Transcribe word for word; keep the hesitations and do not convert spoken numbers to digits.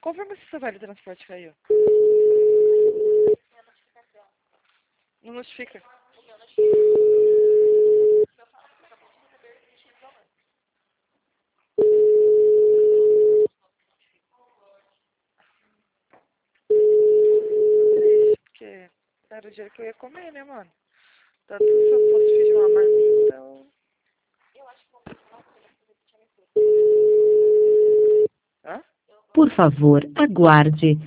Confirma se seu vale transporte caiu. Não notifica. Porque era o dia que eu ia comer, né, mano? Tanto se eu fosse pedir uma marmita, eu... Hã? Por favor, aguarde.